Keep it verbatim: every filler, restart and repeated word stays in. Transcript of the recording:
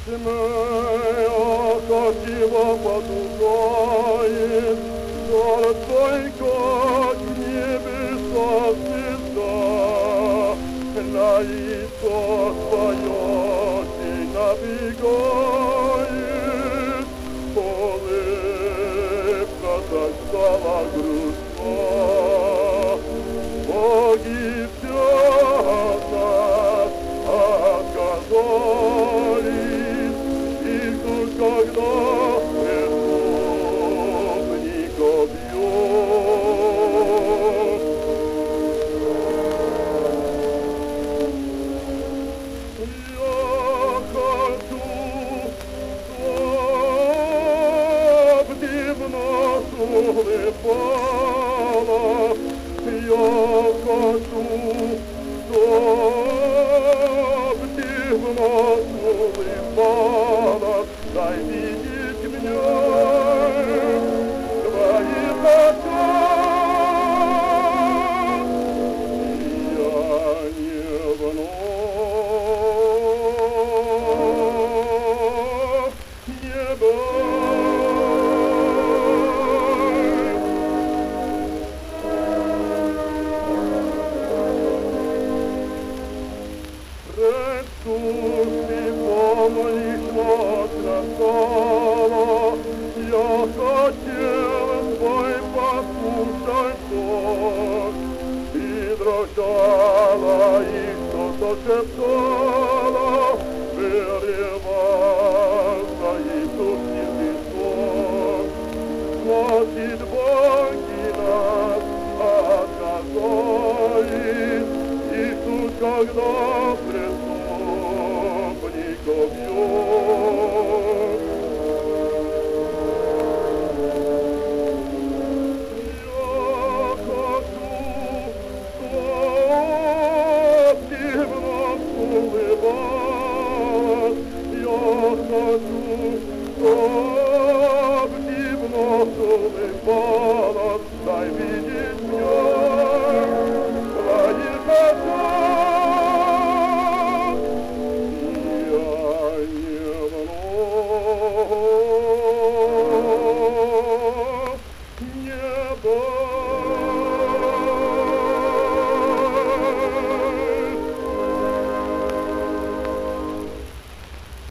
моя, как его потухает, золотой, как небеса звезда, на лицо свое ты набегает, улыбка так стала грустна. Боги все от нас отказались, и ждут, когда преступников бьет. Я хочу, чтоб ты в нас улыбалась. Я хочу, чтоб ты в нас улыбалась. Дай видеть мне твои глаза. Я не вновь, не боюсь. Ты помнишь, вот красава, я хотел твой послушать сон, и дрожала, и что-то шептала.